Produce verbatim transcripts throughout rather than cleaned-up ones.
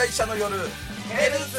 者の夜ヘルツ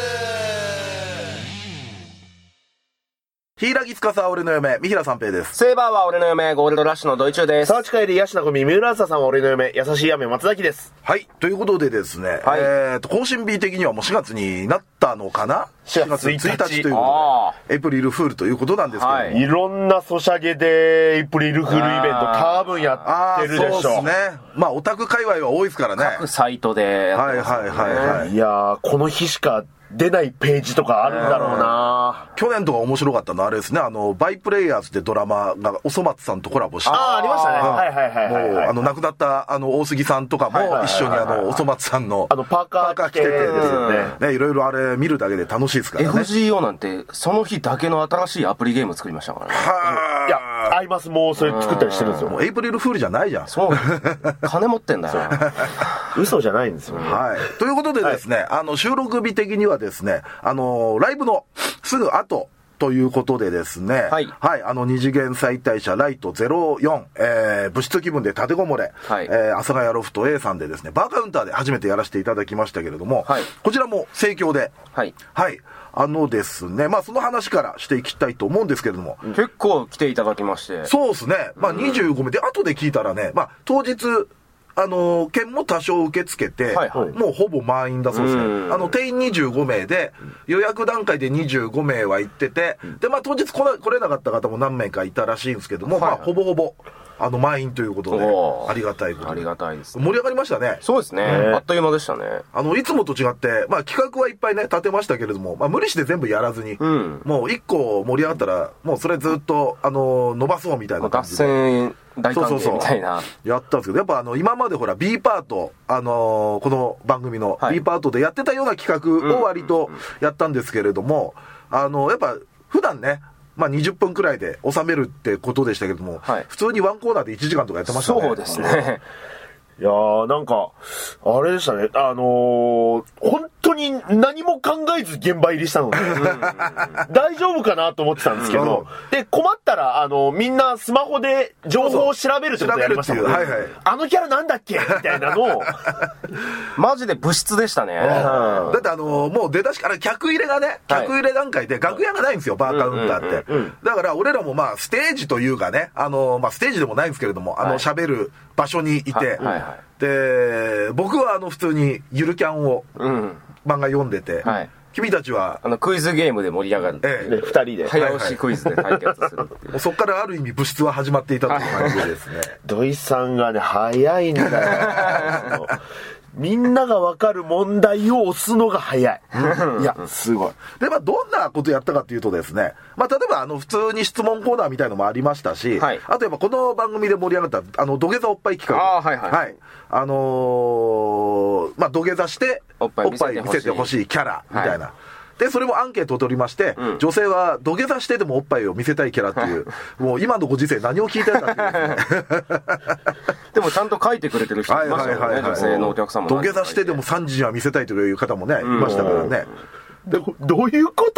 柊木司は俺の嫁、三平三平です。 セイバーは俺の嫁、ゴールドラッシュのドイチューです。 沢地帰りヤシナコミ、三浦朝さんは俺の嫁、優しい雨松崎です。 はい、ということでですね、 はい、 えーと、更新日的にはもうしがつになったのかな ?しがつついたちということで、エイプリルフールということなんですけども、はい、 いろんなソシャゲでエイプリルフールイベント多分やってるでしょう。 そうですね。まあオタク界隈は多いですからね。 各サイトでやってますね。はいはいはいはい。 いやー、この日しか出ないページとかあるんだろうな。 去年とか面白かったのはあれですね、あのバイプレイヤーズってドラマがおそ松さんとコラボして、 ああありましたね、うん、はいはいはいはい、 もうあの亡くなったあの大杉さんとかも一緒にあのおそ松さんのあのパーカー着ててですよね、 ね、いろいろあれ見るだけで楽しいですからね。 エフジーオー なんてその日だけの新しいアプリゲーム作りましたからね。 はあ、いや、アイマスもそれ作ったりしてるんですよ。 もうエイプリルフールじゃないじゃん。 そう金持ってんだよ嘘じゃないんですよね。 はい、ということでですね、はい、あの収録日的にはですね、あのライブのすぐ後ということでですね、はい、はい、あの二次元再退社ライトゼロよん、えー、物質気分で立てこもれ、はい、えー、阿佐ヶ谷ロフト A さんでですね、バーカウンターで初めてやらせていただきましたけれども、はい、こちらも盛況で、はい、はい、あのですね、まあその話からしていきたいと思うんですけれども、 結構来ていただきまして、 そうですね、まあにじゅうごめいで、後で聞いたらね、まあ当日あの券も多少受け付けて、はいはい、もうほぼ満員だそうですね。あの定員にじゅうごめいで、予約段階でにじゅうごめいは行ってて、でまあ当日来れ、来れなかった方も何名かいたらしいんですけども、はいはい、まあほぼほぼあの満員ということで、ありがたいことで、 ありがたいです、 ね、盛り上がりましたね。 そうですね、あっという間でしたね。 あのいつもと違って、まあ企画はいっぱいね立てましたけれども、まあ無理して全部やらずに、うん、もういっこ盛り上がったらもうそれずっとあの伸ばそうみたいな感じで、 脱線大歓迎みたいな、 そうそうそうやったんですけど、やっぱあの今までほら B パート、あのー、この番組の B パートでやってたような企画を割とやったんですけれども、あのやっぱ普段ね、まあにじゅっぷんくらいで収めるってことでしたけども、はい、普通にワンコーナーでいちじかんとかやってましたね。 そうですね。 いやー、なんか、あれでしたね。あのー、本当に何も考えず現場入りしたので、大丈夫かなと思ってたんですけど、うん、で、困ったら、あのー、みんなスマホで情報を調べるってことやりましたもんね。はいはい、あのキャラなんだっけみたいなのを。 マジで物質でしたね。うん、 だってあのー、もう出だしから客入れがね、客入れ段階で楽屋がないんですよ、バーカウンターって。だから俺らもまあ、ステージというかね、あのー、まあ、ステージでもないんですけれども、あの、喋、はい、る場所にいて、はいはいはい、で僕はあの普通にゆるキャンを漫画読んでて、うん、はい、君たちはあのクイズゲームで盛り上がる、 ええ、ふたりで早押しクイズで対決するっていう、 はい、そこからある意味物質は始まっていたという感じでですね。 土井さんがね早いんだよ。みんなが分かる問題を押すのが早い。いや、すごい。 で、まあ、どんなことやったかっていうとですね、まあ、例えば、あの、普通に質問コーナーみたいのもありましたし、はい、あとやっぱこの番組で盛り上がった、あの、土下座おっぱい企画。 あ、はいはい。はい。 あのー、まあ、土下座して、おっぱい見せてほしいキャラ、みたいな。はい、で、それもアンケートを取りまして、うん、女性は土下座してでもおっぱいを見せたいキャラっていう、もう今のご時世何を聞いてるんだっていうね。 でもちゃんと書いてくれてる人いましたよね、はいはいはいはい、女性のお客さんも。 土下座してでもさんじには見せたいという方もね、いましたからね。 でどういうこと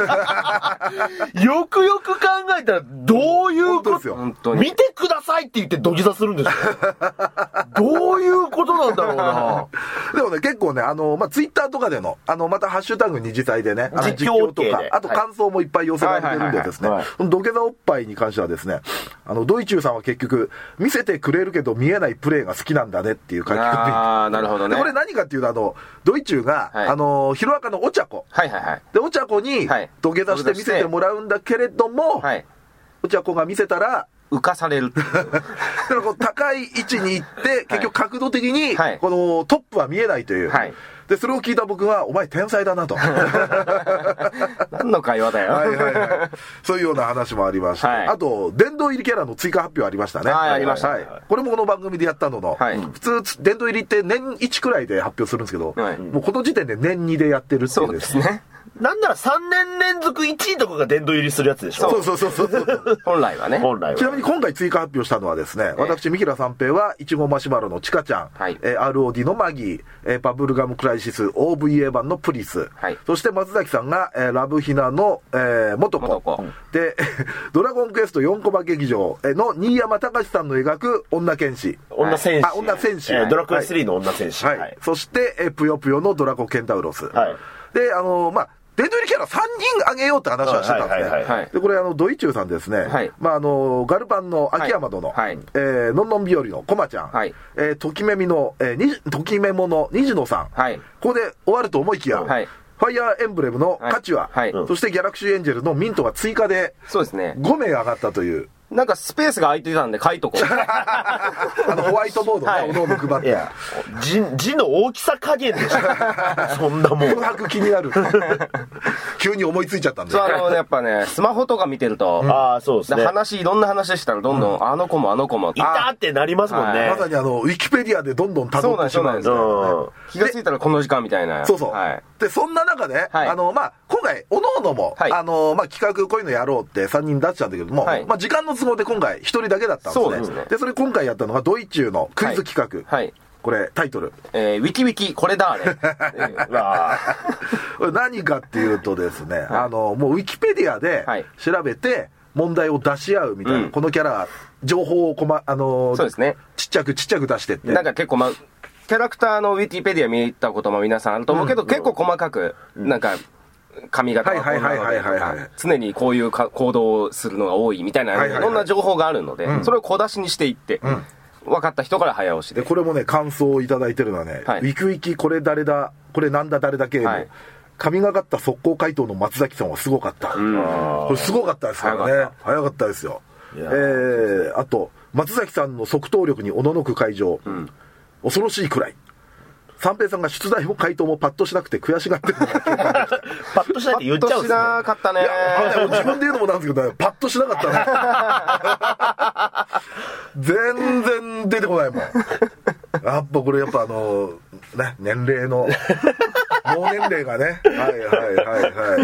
よくよく考えたらどういうことですよ。見てくださいって言って土下座するんですよ。どういうことなんだろうな。 でもね結構ねあのまあツイッターとかでのあのまたハッシュタグ二次祭でねあの実況とかあと感想もいっぱい寄せられてるんでですね、土下座おっぱいに関してはですね、あのドイチューさんは結局見せてくれるけど見えないプレーが好きなんだねっていう書き込み。 ああなるほどね。 これ何かっていうとあのドイチューが、はい、あのヒロアカのお茶子。 はいはいはい。 でお茶子に土下座して見せてもらうんだけれども、はい、お茶子が見せたら浮かされる。 だからこう高い位置に行って結局角度的にこのトップは見えないという。はい、でそれを聞いた僕はお前天才だなと。 何の会話だよ。はいはいはい。 そういうような話もありまして、はい、あと殿堂入りキャラの追加発表ありましたね。 はい、ありました。はい、 これもこの番組でやったのの、はい、普通殿堂入りって年いちくらいで発表するんですけど、はい、もうこの時点で年にでやってるっていうですね。そうですね。 なんならさんねん連続いちいとかが殿堂入りするやつでしょ。 そうそうそうそうそう本来はね。 本来は。 ちなみに今回追加発表したのはですね、ね私、三平三平はいちごマシュマロのチカちゃん、はい、えー、アールオーディー のマギー、えー、パブルガムクライシス オーブイエー 版のプリス、はい、そして松崎さんが、えー、ラブヒナの、えー、元子で、ドラゴンクエストよんコマ劇場の新山隆さんの描く女剣士。 女戦士。 あ、女戦士。 えー、ドラクエスリーの女戦士。 はい。はい、そして、えー、ぷよぷよのドラゴケンタウロス。はい。で、あのー、まあ、殿堂入りキャラさんにんあげようって話はしてたんですね。はいはいはいはい、で、これ、あの、ドイチューさんですね。はい。まあ、あの、ガルパンの秋山殿。はい。えー、のんのん日和のコマちゃん。はい。えー、ときめみの、えー、にじ、ときめもの虹野さん。はい。ここで終わると思いきや。はい。ファイアーエンブレムのカチュア。はい。そしてギャラクシーエンジェルのミントが追加で。 そうですね。 ごめい上がったという。 なんかスペースが空いてたんで書いとこう。 あのホワイトボードね、おのおの配って。いや、 字、字の大きさ加減でしょ。そんなもん。 空白気になる。急に思いついちゃったんで。 そう、あの、やっぱね、スマホとか見てると、うん、 ああ、そうですね。 話、いろんな話したらどんどん、うん、あの子もあの子も。 いたってなりますもんね。 まさにあの、ウィキペディアでどんどん辿ってしまうんですよ、 ね。気がついたらこの時間みたいな。 そうそう。はい、で、そんな中で、はい、あの、まあ、今回、おのおのも、はい、あの、まあ、企画こういうのやろうってさんにん出しちゃうんだけども、はい、まあ、時間の都合で今回、ひとりだけだったんですね。そうですね。で、それ今回やったのがドイチューのクイズ企画。はい。はい、これ、タイトル。 えー、ウィキウィキ、これだ、あれ。えー、わこれ何かっていうとですね、はい、あの、もうウィキペディアで調べて、問題を出し合うみたいな、うん、このキャラ、情報をこま、あのー、 そうですね。 ちっちゃくちっちゃく出してって。 なんか結構ま、キャラクターのウィキペディア見たことも皆さんあると思うけど、うん、結構細かく、なんか、髪型がこんなので常にこういうか行動をするのが多いみたいな、いろんな情報があるので、うん、それを小出しにしていって、うん、分かった人から早押しで。 で、これもね、感想をいただいてるのはね、はい、ウィキウィキこれ誰だ、これなんだ誰だ系の、はい、神がかった速攻回答の松崎さんはすごかった。うん、これすごかったですからね。早かったですよ。えー、あと、松崎さんの即答力におののく会場、うん、恐ろしいくらい。三平さんが出題も回答もパッとしなくて悔しがってるのがパッとしないって言っちゃうんですね。 パッとしなかったね。いや、自分で言うのもなんですけど、ね、パッとしなかったね。全然出てこないもん。やっぱこれやっぱあのね、年齢の脳年齢がね、はいはいはいはい。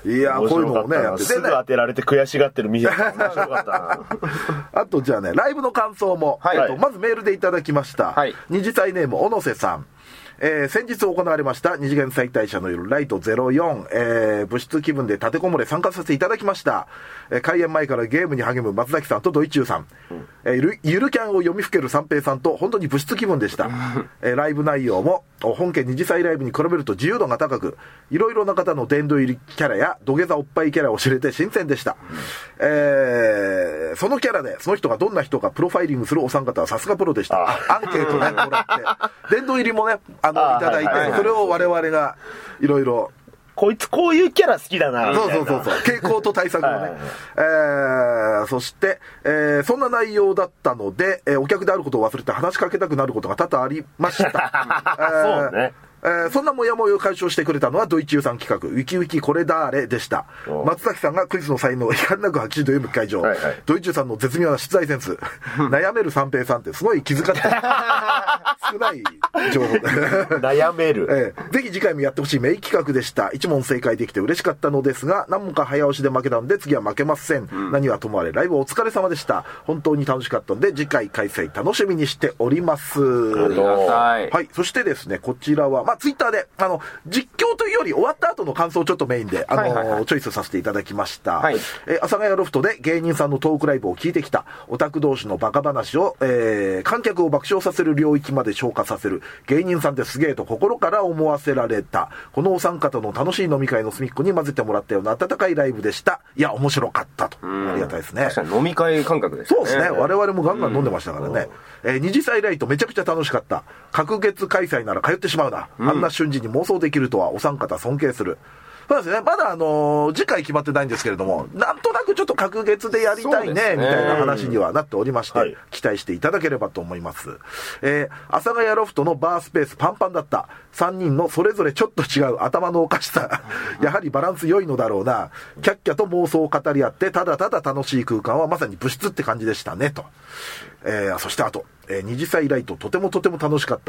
いや、こういうのもね、やってすぐ当てられて悔しがってるミヒさん面白かったな。あとじゃあね、ライブの感想も、はい、あとまずメールでいただきました。はい、二次祭ネーム小野瀬さん。えー、先日行われました二次元再退社の夜ライトゼロよん、えー、部室気分で立てこもれ参加させていただきました、えー、開演前からゲームに励む松崎さんとドイチューさん、うんえー、ゆるゆるキャンを読みふける三平さんと本当に部室気分でした、えー、ライブ内容も本家二次祭ライブに比べると自由度が高くいろいろな方の殿堂入りキャラや土下座おっぱいキャラを知れて新鮮でした、うんえー、そのキャラでその人がどんな人かプロファイリングするお三方はさすがプロでした。アンケートねもらって殿堂入りもねあのいただいて、はいはいはい、それを我々がいろいろこいつこういうキャラ好きだなみたいな。 そうそうそうそう傾向と対策をね、はいはいはいえー、そして、えー、そんな内容だったので、えー、お客であることを忘れて話しかけたくなることが多々ありました、えー、そうねえー、そんなモヤモヤを解消してくれたのはドイチューさん企画ウィキウィキこれだーれでした。松崎さんがクイズの才能を遺憾なく発揮し読む会場、はいはい、ドイチューさんの絶妙な出題センス悩める三平さんってすごい気遣って少ない情報悩める、 えー、ぜひ次回もやってほしい名企画でした。一問正解できて嬉しかったのですが何問か早押しで負けたので次は負けません、うん、何はともあれライブお疲れ様でした。本当に楽しかったので次回開催楽しみにしております。 ありがたい。 はい、そしてですねこちらはまあツイッターであの実況というより終わった後の感想をちょっとメインであの、はいはいはい、チョイスさせていただきました、はいえー、阿佐ヶ谷ロフトで芸人さんのトークライブを聞いてきたオタク同士のバカ話を、えー、観客を爆笑させる領域まで昇華させる芸人さんってすげえと心から思わせられたこのお三方の楽しい飲み会の隅っこに混ぜてもらったような温かいライブでした。いや面白かったと。ありがたいですね。 確かに飲み会感覚ですね。 そうですね。我々もガンガン飲んでましたからね、えー、二次祭ライトめちゃくちゃ楽しかった。隔月開催なら通ってしまうな、うん、あんな瞬時に妄想できるとはお三方尊敬する。そうですね。まだあのー、次回決まってないんですけれども、なんとなくちょっと隔月でやりたいね、ねみたいな話にはなっておりまして、はい、期待していただければと思います。えー、阿佐ヶ谷ロフトのバースペースパンパンだった。さんにんのそれぞれちょっと違う頭のおかしさ。やはりバランス良いのだろうな。キャッキャと妄想を語り合って、ただただ楽しい空間はまさに部室って感じでしたね、と。えー、そしてあと、えー、二次祭ライトとてもとても楽しかった。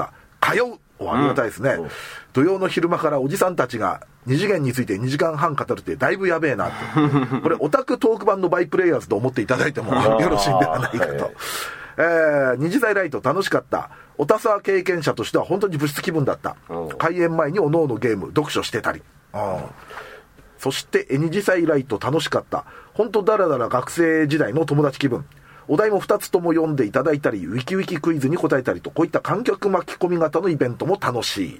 通う。お、ありがたいですね、うん、土曜の昼間からおじさんたちが二次元についてにじかんはん語るってだいぶやべえなってこれオタクトーク版のバイプレイヤーズと思っていただいてもよろしいんではないかと、えー、二次祭ライト楽しかった。オタサー経験者としては本当に物質気分だった。開演前におのおのゲーム読書してたり、そして二次祭ライト楽しかった。本当だらだら学生時代の友達気分。お題もふたつとも読んでいただいたり、ウィキウィキクイズに答えたりと、こういった観客巻き込み型のイベントも楽しい。うん。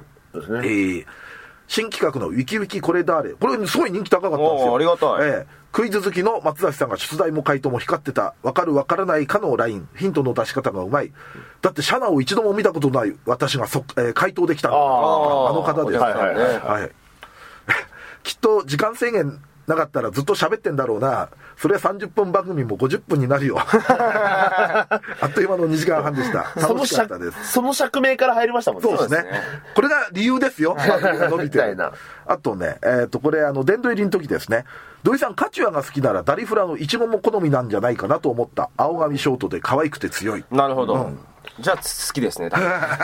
ですね。えー、新企画のウィキウィキこれだれ。これすごい人気高かったんですよ。 ありがたい。 えー、クイズ好きの松崎さんが出題も回答も光ってた。わかるわからないかのライン。ヒントの出し方がうまい。だってシャナを一度も見たことない私がそ、えー、回答できたの。あ, あの方です。はいはいはい。はい、きっと時間制限なかったらずっと喋ってんだろうな。それはさんじゅっぷん番組もごじゅっぷんになるよあっという間のにじかんはんでした。楽しかったです。 その釈明から入りましたもんね。 そうですね。これが理由ですよ。番組が伸びてるあとね、えっ、ー、とこれあの殿堂入りの時ですね。土井さんカチュアが好きならダリフラのイチゴも好みなんじゃないかなと思った。青髪ショートで可愛くて強い。 なるほど、うん、じゃあ好きですね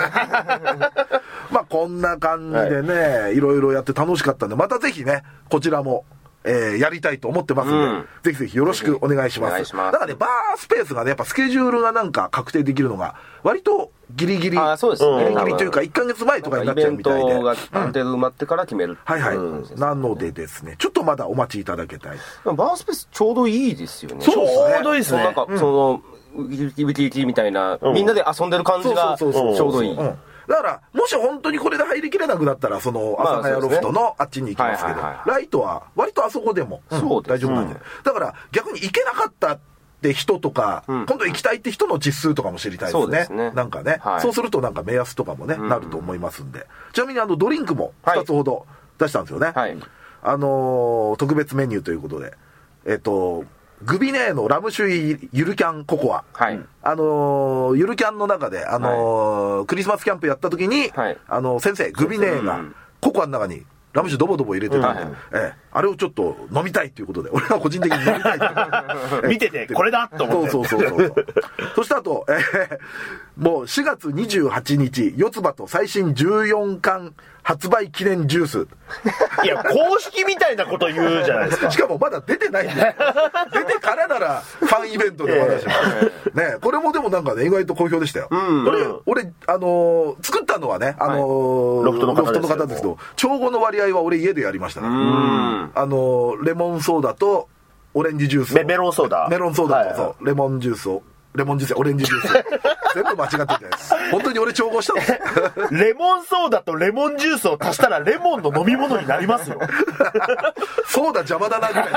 まあこんな感じでね、はい、いろいろやって楽しかったんで、またぜひねこちらもえー、やりたいと思ってますんで、うん、ぜひぜひよろしくお願いします。だからね、バースペースがね、やっぱスケジュールがなんか確定できるのが、割とギリギリ、 あ、そうですね、 ギリギリというか、いっかげつまえとかになっちゃうみたいで。イベントがある程度埋まってから決める、うん。 はいはい、うん。なのでですね、ちょっとまだお待ちいただきたい。 バースペースちょうどいいですよね。 そうですね。 ちょうどいいですね。 なんか、その、ウィキウィキみたいな、うん、みんなで遊んでる感じがちょうどいい。 だから、もし本当にこれで入りきれなくなったら、その、阿佐ヶ谷ロフトのあっちに行きますけど、ライトは割とあそこでも大丈夫なんで。だから、逆に行けなかったって人とか、今度行きたいって人の実数とかも知りたいですね。なんかね。そうするとなんか目安とかもね、なると思いますんで。ちなみにあの、ドリンクもふたつほど出したんですよね。あの、特別メニューということで。えっと、グビネーのラム酒ゆるキャンココア。はい。あのー、ゆるキャンの中で、あのーはい、クリスマスキャンプやった時に、はい、あのー、先生、グビネーがココアの中にラム酒ドボドボ入れてたんで、うん、ええ、あれをちょっと飲みたいということで、俺は個人的に飲みたい見てて、これだと思って。 そうそうそうそう。そしてあと、えー、もうしがつにじゅうはちにち、四つ葉と最新じゅうよんかん発売記念ジュース。 いや、公式みたいなこと言うじゃないですか。 しかもまだ出てないんだよ。出てからならファンイベントでお話します。ね、これもでもなんかね、意外と好評でしたよ。うん、これ、俺、あのー、作ったのはね、あのーはい、 ロフトの方ですロフトの方ですけど、調合の割合は俺家でやりましたね。うん、あのー、レモンソーダとオレンジジュースを。 メ, メロンソーダメロンソーダと、はい、そう、レモンジュースを。レモンジュース、オレンジジュース。全部間違ってるじゃないですか。本当に俺調合したの。 レモンソーダとレモンジュースを足したらレモンの飲み物になりますよ。 ソーダ邪魔だなぐらい。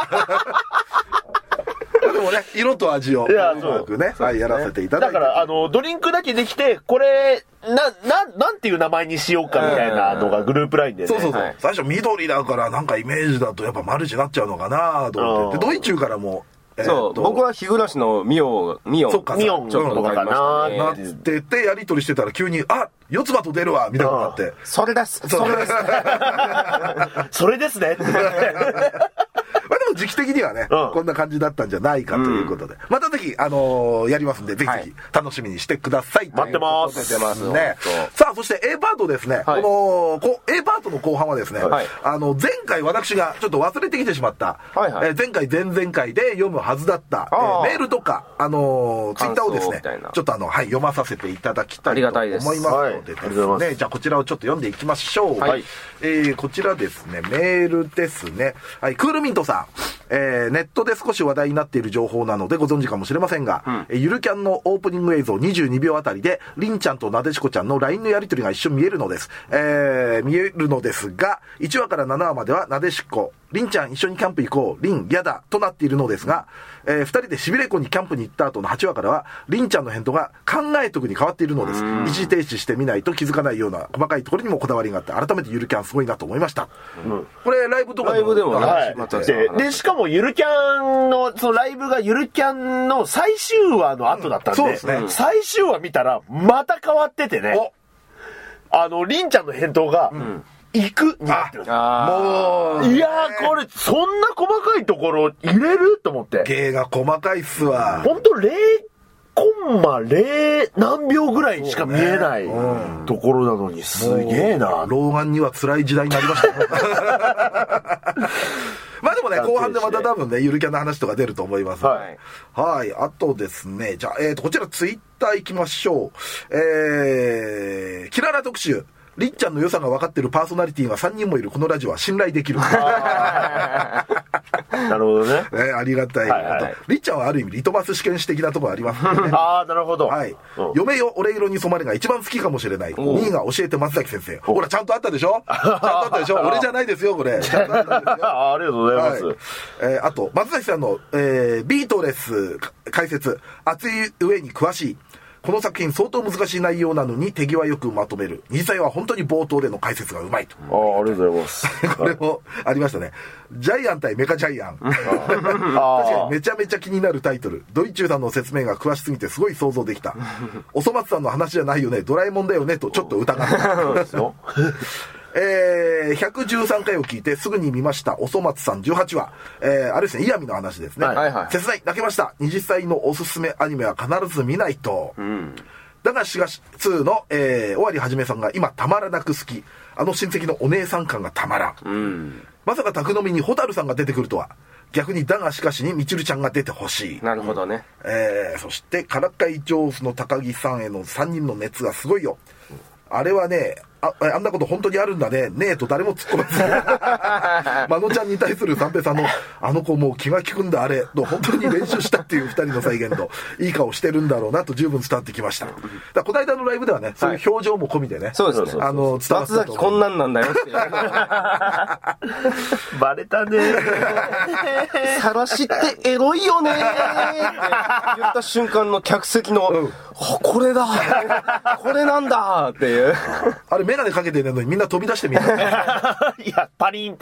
でもね、色と味をうまくね、はい、やらせていただいて。 だから、あの、ドリンクだけできて、これ、な、な、なんていう名前にしようかみたいなのがグループラインでね。 そうそうそう。はい、最初緑だから、なんかイメージだとやっぱマルチになっちゃうのかなと思って。で、ドイチューからも、 そう、僕は日暮しのミオ、ミオ、 そっか、 ミオンちょっとかなーなってて、やり取りしてたら急に、あ、四つ葉と出るわみたいになって。 それです。それです。 それですね。 まあでも時期的にはね、うん、こんな感じだったんじゃないかということで、うん、またぜひ、あのー、やりますんで、ぜひぜひ楽しみにしてください。 待ってます。 出てますね。さあ、そして A パートですね。はい、このこ A パートの後半はですね、はい、あの、前回私がちょっと忘れてきてしまった、はいはい、えー、前回、前々回で読むはずだった、えー、メールとか、あのー、ツイッターをですね、ちょっとあの、はい、読まさせていただきたいと思いますのでですね、じゃあこちらをちょっと読んでいきましょう。はい。えー、こちらですね、メールですね。はい、クールミントさん。えー、ネットで少し話題になっている情報なのでご存知かもしれませんが、うん、えゆるキャンのオープニング映像にじゅうにびょうあたりで、りんちゃんとなでしこちゃんの ライン のやり取りが一緒に見えるのです。えー、見えるのですが、いちわからななわまではなでしこ、りんちゃん一緒にキャンプ行こう、りんやだとなっているのですが、えー、ふたりでしびれ湖にキャンプに行った後のはちわからは、りんちゃんの返答が考えとくに変わっているのです。一時停止してみないと気づかないような細かいところにもこだわりがあって、改めてゆるキャンすごいなと思いました。うん、これライブとかライブでもね、はい、 で, でしかもゆるキャンのそのライブがゆるキャンの最終話の後だったんで、うん、そうですね、最終話見たらまた変わっててね、あのりんちゃんの返答が、うん、行くになってる。もういやー、これそんな細かいところ入れると思って。 芸が細かいっすわ。 ほんと 0, コンマゼロ何秒ぐらいしか見えない、ねうん、ところなのにすげえな。 老眼には辛い時代になりましたねまあでもね、後半でまた多分ね、ゆるキャンの話とか出ると思います。はい。はい。あとですね、じゃあ、えっと、こちらツイッター行きましょう。えー、キララ特集。りっちゃんの良さが分かってるパーソナリティがさんにんもいるこのラジオは信頼できる。 なるほどね。 ね、ありがたい。はいはい、あとりっちゃんはある意味リトマス試験紙的なところありますね。 ああ、なるほど。 はい。嫁よ俺色に染まれが一番好きかもしれない。にいが教えて松崎先生。ほら、ちゃんとあったでしょちゃんとあったでしょ俺じゃないですよ、これ。ちゃんとあったんですよ。 ありがとうございます。はい、 えー、あと、松崎さんの、えー、ビートレス解説。熱い上に詳しい。この作品相当難しい内容なのに手際よくまとめる。実際は本当に冒頭での解説がうまいと。 ああ、ありがとうございます。 これもありましたね。ジャイアン対メカジャイアン。確かにめちゃめちゃ気になるタイトル。ドイチューさんの説明が詳しすぎてすごい想像できた。おそ松さんの話じゃないよね。ドラえもんだよね。とちょっと疑った。そうですよ。えー、ひゃくじゅうさんかいを聞いてすぐに見ましたおそ松さんじゅうはちわ、えー、あれですね、イヤミの話ですね。はいはい、切ない泣けました。にじゅっさいのおすすめアニメは必ず見ないと、うん、だがしがしにの、えー、尾張はじめさんが今たまらなく好き。あの親戚のお姉さん感がたまらん、うん、まさか宅飲みに蛍さんが出てくるとは。逆にだがしかしにみちるちゃんが出てほしい。 なるほどね。 えー、そしてからかい上手の高木さんへのさんにんの熱がすごいよ。あれはね、あ, あんなこと本当にあるんだね。ねえと誰も突っ込まず。まのちゃんに対する三平さんの、あの子もう気が利くんだあれ、と本当に練習したっていう二人の再現と、いい顔してるんだろうなと十分伝わってきました。だからこの間のライブではね、はい、そういう表情も込みでね。 そうですね。 あの、伝わった松崎こんなんなんだよっていう。 バレたね。 さらしってエロいよねって言った瞬間の客席の、うん、これだこれなんだっていう。 あれメガネかけてるのにみんな飛び出してみる。いや、パリーンって。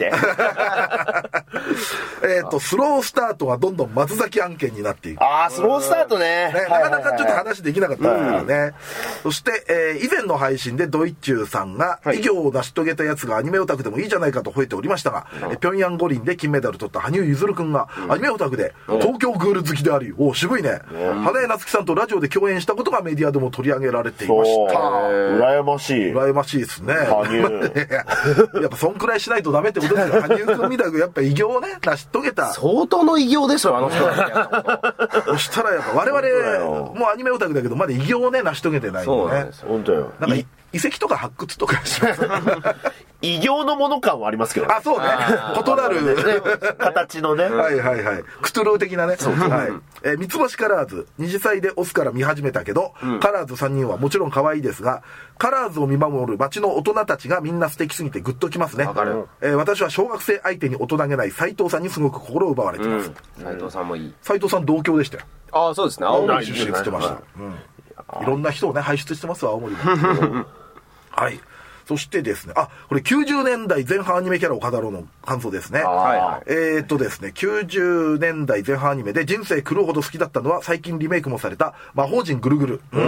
えっと、スロースタートはどんどん松崎案件になっていく。 ああ、スロースタートね。 ね、なかなかちょっと話できなかったですからね。うん、そして、えー、以前の配信でドイチューさんが、はい、偉業を成し遂げたやつがアニメオタクでもいいじゃないかと吠えておりましたが、うん、ピョンヤン五輪で金メダル取った羽生結弦くんが、うん、アニメオタクで、東京グール好きであり、お渋いね。うん、花江夏樹さんとラジオで共演したことがメディアでも取り上げられていました。 羨ましい。 羨ましいですね。やっぱそんくらいしないとダメってことですよ。羽生くんみたくやっぱ偉業をね成し遂げた。 相当の偉業ですよあの人。 そしたらやっぱ我々もうアニメオタクだけどまだ偉業をね成し遂げてないんでね。そうなんですよ。 本当よ。 なんか遺跡とか発掘とかします。 異形のもの感はありますけど、ね、 あ、そうね。異なる、 ね、形のね。 はいはいはい。クトゥルー的なね。そうそう。はい。えー、三つ星カラーズ、にじゅっさいでオスから見始めたけど、うん、カラーズさんにんはもちろん可愛いですが、カラーズを見守る街の大人たちがみんな素敵すぎてグッときますね。わかる。えー、私は小学生相手に大人げない斉藤さんにすごく心を奪われています。 うん、斉藤さんもいい。 斉藤さん同郷でしたよ。 ああ、そうですね。青森出身って言ってました。うん。いろんな人をね、輩出してますわ、青森も。はい。そしてですね、あ、これきゅうじゅうねんだいぜん半アニメキャラを語ろうの感想ですね。はい、えーっとですね、きゅうじゅうねんだいぜん半アニメで人生狂うほど好きだったのは最近リメイクもされた魔法陣ぐるぐる。うん。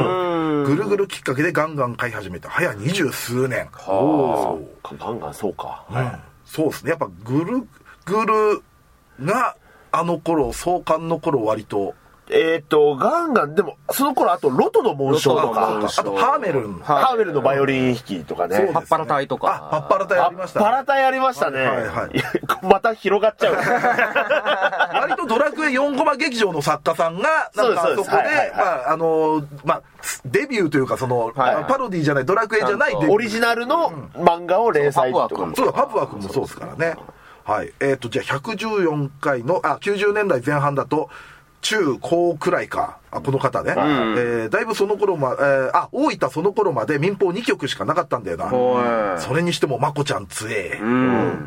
ぐるぐるきっかけでガンガン買い始めた。早二十数年。 はあ。ガンガンそうか。 うん。そうですね。やっぱぐるぐるがあの頃、創刊の頃割と、 えっと、ガンガン、でも、その頃、あと、ロトの紋章とか、 あと、ハーメルン。 ハーメルンのバイオリン弾きとかね。 パッパラ隊とか。 あ、パッパラ隊ありましたね。 パッパラ隊ありましたね。はいはい。また広がっちゃう。 割とドラクエよんコマ劇場の作家さんが、なんか、そこで、まあ、あの、まあ、デビューというか、その、パロディじゃない、ドラクエじゃない、 オリジナルの漫画を連載とか。 そうだ、パプワ君もそうですからね。はい。えっと、じゃあ、ひゃくじゅうよんかいの、あ、きゅうじゅうねんだいぜん半だと、中高くらいか。あ、この方ね。うん、えー、だいぶその頃ま、えー、あ、大分その頃まで民放にきょくしかなかったんだよな。それにしてもまこちゃん強え。うん。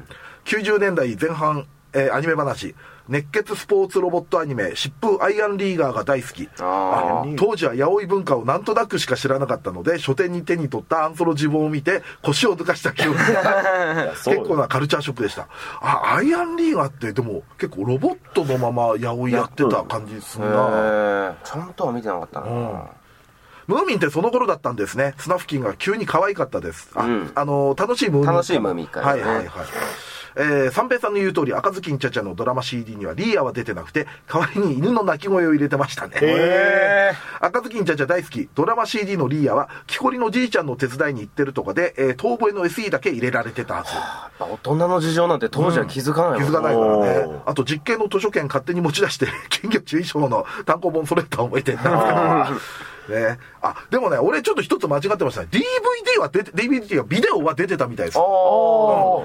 きゅうじゅうねんだいぜん半、えー、アニメ話。熱血スポーツロボットアニメ、疾風アイアンリーガーが大好き。ああ、当時はヤオイ文化をなんとなくしか知らなかったので、書店に手に取ったアンソロジ本を見て、腰を抜かした記憶が結構なカルチャーショックでした。あ、アイアンリーガーってでも結構ロボットのままヤオイやってた感じするな。 ちゃんとは見てなかったな。うん、 ムーミンってその頃だったんですね。スナフキンが急に可愛かったです。あ、うん、あのー、楽しいムーミン。 楽しいムーミンから、ね。はいはいはい。 えー、三平さんの言う通り、赤ずきんちゃちゃのドラマ シーディー にはリーアは出てなくて、代わりに犬の鳴き声を入れてましたね。へー。赤ずきんちゃちゃ大好き。ドラマ シーディー のリーアは、木こりのじいちゃんの手伝いに行ってるとかで、えー、遠吠えの エスイー だけ入れられてたはず。 はあ、大人の事情なんて当時は気づかない、 うん、気づかないからね。あと実験の図書券勝手に持ち出して、金魚注意書の単行本揃えた覚えてんだ。ね、あ、でもね、俺ちょっと一つ間違ってましたね。ディーブイディー は出て、ディーブイディー はビデオは出てたみたいです。うん、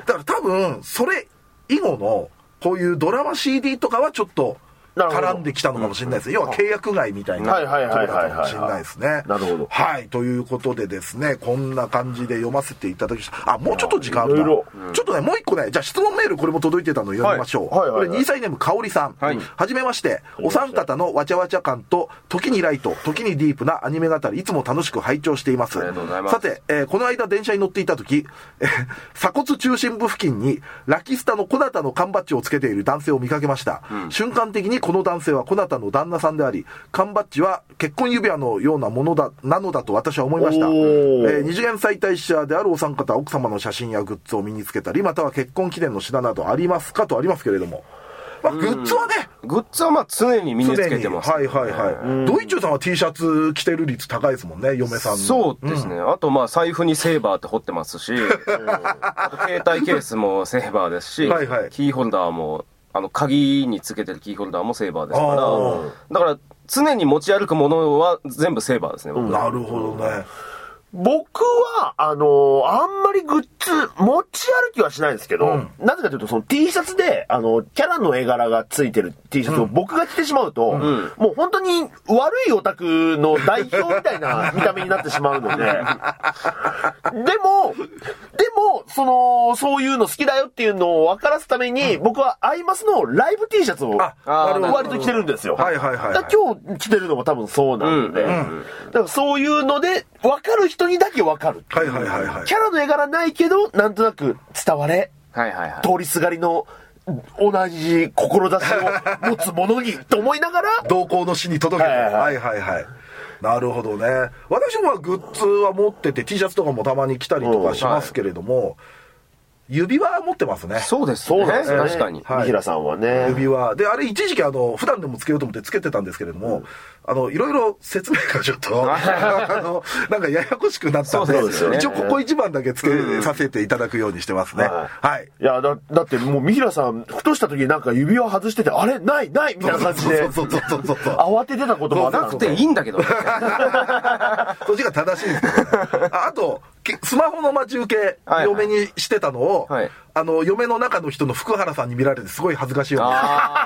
だから多分、それ以後の、こういうドラマ シーディー とかはちょっと、絡んできたのかもしれないです。要は契約外みたいなところだったかもしれないですね。 なるほど。 はい。ということでですね、こんな感じで読ませていただきました。あ、もうちょっと時間あるな。ちょっとね、もう一個ね、じゃあ質問メールこれも届いてたのを読みましょう。はいはいはいはい、これ、にさいネームかおりさん。はい。はじめまして、お三方のわちゃわちゃ感と、時にライト、時にディープなアニメ語り、いつも楽しく拝聴しています。 ありがとうございます。 さて、えー、この間電車に乗っていた時、えー、鎖骨中心部付近に、ラキスタのコナタの缶バッジをつけている男性を見かけました。うん、瞬間的にこの男性はコナタの旦那さんであり、缶バッジは結婚指輪のようなものだなのだと私は思いました。えー、二次元再大者であるお三方、奥様の写真やグッズを身につけたり、または結婚記念の品などありますかとありますけれども、まあ、グッズはね、 グッズはまあ常に身につけてます、 ね、はいはいはい。ドイチューさんは T シャツ着てる率高いですもんね、嫁さんの。 そうですね。うん、あとまあ財布にセーバーって彫ってますし、あと携帯ケースもセーバーですし、はいはい、キーホルダーもあの鍵につけてるキーホルダーもセーバーですから、だから常に持ち歩くものは全部セーバーですね。僕なるほどね。 僕は、あのー、あんまりグッズ持ち歩きはしないんですけど、うん、なぜかというと、その T シャツで、あの、キャラの絵柄がついてる T シャツを僕が着てしまうと、うん、もう本当に悪いオタクの代表みたいな見た目になってしまうので、でも、でも、その、そういうの好きだよっていうのを分からすために、うん、僕はアイマスのライブ T シャツを割と着てるんですよ。 はいはいはい、はい。 だ今日着てるのも多分そうなんで、うんうん、だからそういうので、分かる人にだけ分かる。 はいはいはいはい。 キャラの絵柄ないけど、なんとなく伝われ。 はいはいはい。 通りすがりの同じ志を持つ者にと思いながら、 同行の死に届けて。はいはいはいはい。なるほどね。私もグッズは持ってて T シャツとかもたまに着たりとかしますけれども、指輪持ってますね。 そうですね。そうですね。確かに。 三平さんはね。 指輪。で、あれ一時期あの、普段でもつけようと思ってつけてたんですけれども、うん、あの、いろいろ説明がちょっと、あの、なんかややこしくなったんで、そうですよね、一応ここ一番だけつけさせていただくようにしてますね。うん、はい。はい。 いや、だ、だってもう三平さん、ふとした時になんか指輪外してて、あれないないみたいな感じで、 そうそうそうそうそう。 慌ててたこともあった。 なくていいんだけど。そっちが正しいんですけどね。あ, あと、スマホの待ち受け、嫁にしてたのを、はいはい、あの、嫁の中の人の福原さんに見られてすごい恥ずかしいよね。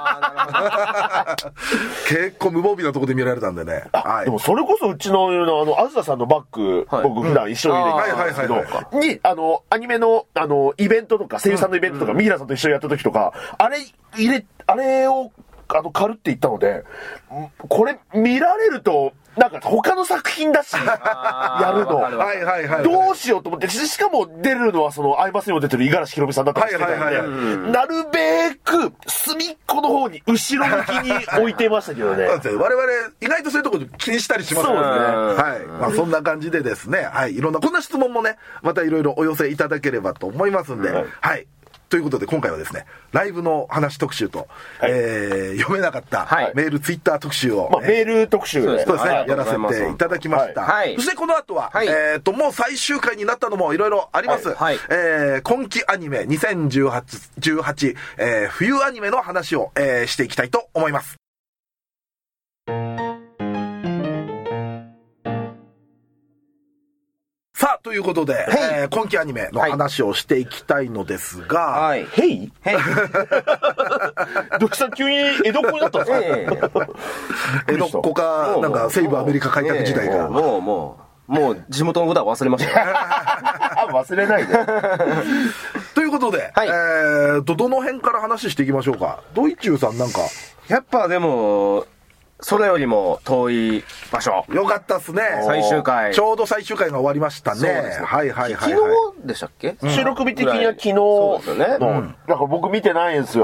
結構無防備なとこで見られたんでね。 はい、でもそれこそうちの、あの、あずささんのバッグ、はい、僕普段一緒に入れてるんですけど、に、あの、アニメの、あの、イベントとか、声優さんのイベントとか、三平さんと一緒にやった時とか、あれ、入れ、あれを、あの、狩るって言ったので、これ見られると、なんか他の作品だし、やるの。 はいはいはい。 どうしようと思って、しかも出るのはその、アイマスにも出てる五十嵐ひろみさんだったりしてたんで、はいはいはい、なるべく、隅っこの方に、後ろ向きに置いてましたけどね。 そうですね。我々、意外とそういうところ気にしたりしますもんね。そうですね。はい。まあそんな感じでですね、はい。いろんな、こんな質問もね、またいろいろお寄せいただければと思いますんで、はい。はい、ということで今回はですね、ライブの話特集と、はい、えー、読めなかったメール、はい、ツイッター特集を、 まあ、メール特集で、 そうですね、やらせていただきました。はい、そしてこの後は、はい、えっと、もう最終回になったのもいろいろあります。はいはい、えー、今期アニメにせんじゅうはち、えー、冬アニメの話を、えー、していきたいと思います。さあ、ということで、えー、今期アニメの話をしていきたいのですが、 はい。へいへいどきさん急に江戸っ子になったんですか？ 江戸っ子か、なんか西部アメリカ開拓時代か。 もう、もう、もう地元のことは忘れましたよ。 忘れないで。 ということで、はい、えーと、どの辺から話していきましょうか。ドイチューさんなんか。 やっぱでも、それよりも遠い場所。 よかったっすね。 最終回。 ちょうど最終回が終わりましたね。そうですね。はいはいはい、はい。 昨日でしたっけ？ うん、収録日的には昨日。そうですよね。うん。だから僕見てないんですよ。 あ、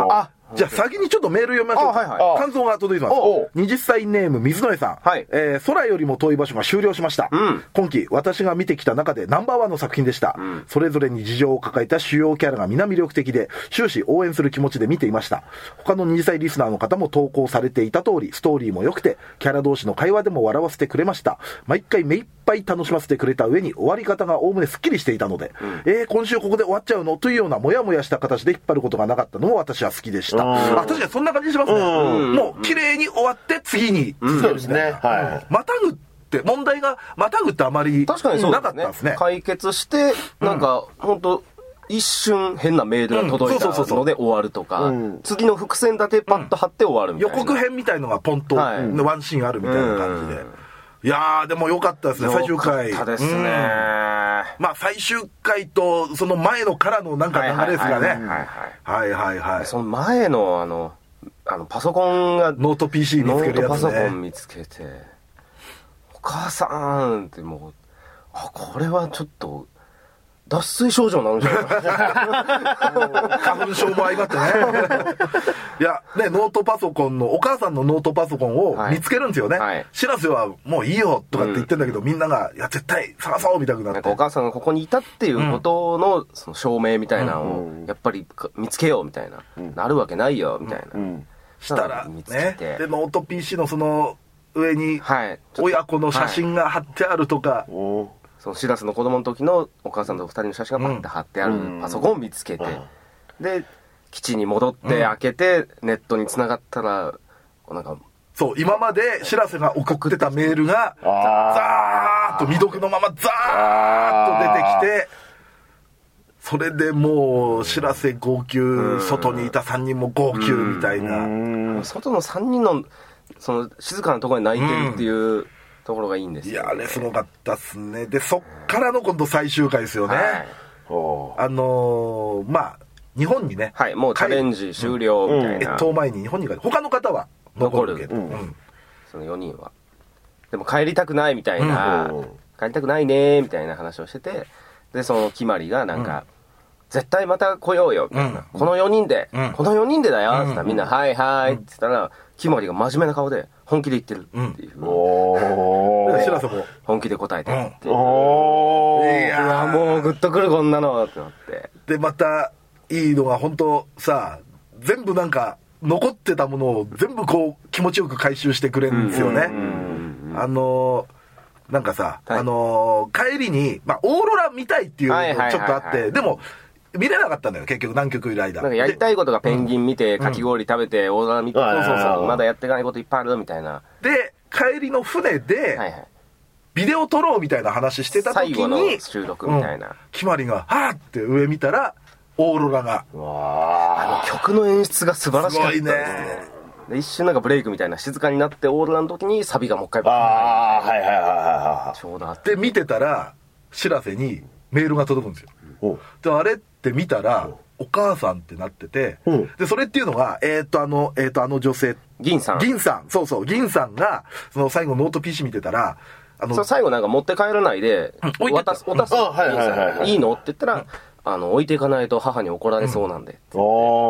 じゃあ先にちょっとメール読みましょうか。はいはい、感想が届いてます。はたちネーム水野江さん。はい、えー、空よりも遠い場所が終了しました。うん、今期私が見てきた中でナンバーワンの作品でした。うん、それぞれに事情を抱えた主要キャラが皆魅力的で、終始応援する気持ちで見ていました。他のにじゅっさいリスナーの方も投稿されていた通り、ストーリーも良くて、キャラ同士の会話でも笑わせてくれました。毎回目いっぱい楽しませてくれた上に、終わり方がおおむねすっきりしていたので、うん、えー、今週ここで終わっちゃうのというようなモヤモヤした形で引っ張ることがなかったのも私は好きでした。あ、確かにそんな感じしますね。もう綺麗に終わって次に、 そうですね。はい。 またぐって問題がまたぐってあまりなかったですね。 解決してなんか本当一瞬変なメールが届いたので終わるとか、次の伏線立てパッと貼って終わるみたいな。 予告編みたいのがポンとワンシーンあるみたいな感じで。いやーでも良かったですね、最終回。 良かったですね。 まあ最終回とその前のからのなんか流れですがね。はいはいはい。 その前のあのあのパソコンがノート ピーシー 見つけるやつね。 ノートパソコン見つけて、お母さんってもう、あ、これはちょっと脱水症状なんじゃないか。 花粉症も相まってね。いやね、ノートパソコンのお母さんのノートパソコンを見つけるんですよね。はい、白瀬はもういいよとかって言ってんだけど、うん、みんながいや絶対探そうみたいになって。なんかお母さんがここにいたっていうことのその証明みたいなのをやっぱり見つけようみたいな、うん、なるわけないよみたいな。うんうん、 したらね、でノート ピーシー のその上に親子の写真が貼ってあるとか、 はい、そのしらすの子供の時のお母さんとふたりの写真がパッて貼ってあるパソコンを見つけて、うん、で基地に戻って開けて、うん、ネットに繋がったらなんかそう今までしらせが送ってたメールがザーッと未読のままザーッと出てきて、それでもうしらせ号泣、外にいたさんにんも号泣みたいな。 外のさんにんのその静かなところに泣いてるっていう、うん、ところがいいんですよ、ね、 いやあれすごかったっすね。でそっからの今度最終回ですよね、はい、あのー、まあ日本にね、 はい、もうチャレンジ終了みたいな、 越冬前に日本に帰る。他の方は残るけど、うんうん、 そのよにんはでも帰りたくないみたいな、うん、帰りたくないねみたいな話をしてて、でその決まりがなんか、うん、絶対また来ようよみたいな、うん、このよにんで、うん、このよにんでだよって言ったら、みんな、うん、はいはいって言ったら、決まりが真面目な顔で本気で言ってるっていう、うん、 おー、しらせも本気で答えてるっていう、うん、おー、いやもうグッとくるこんなのってなって、 でまたいいのが本当さ、全部なんか残ってたものを全部こう気持ちよく回収してくれるんですよね。あのー、なんかさ、はい、あのー、帰りに、まあ、オーロラ見たいっていうのちょっとあって、でも見れなかったんだよ結局南極いる間。 なんかやりたいことがペンギン見て、かき氷食べて、オーロラ見て、そうそうそう、まだやってないこといっぱいあるみたいな。 で帰りの船で、はいはい、ビデオ撮ろうみたいな話してた時に最後の収録みたいな、うん、 決まりがはーって上見たらオーロラが、 わあの曲の演出が素晴らしかったですね。で一瞬なんかブレイクみたいな静かになってオーロラの時にサビがもう一回、 ああはいはいはいはい、 ちょうどあってで見てたらしらせにメールが届くんですよ。うん、であれって見たら、うん、お母さんってなってて、うん、でそれっていうのがえっ、ー、とあのえっ、ー、とあの女性銀さん銀さんそうそう銀さんがその最後ノート ピーシー 見てたら、 あの最後なんか持って帰らないで、うん、渡す渡す、うん、はいはいはいはい、いいのって言ったら、うん、あの置いていかないと母に怒られそうなんで、うん、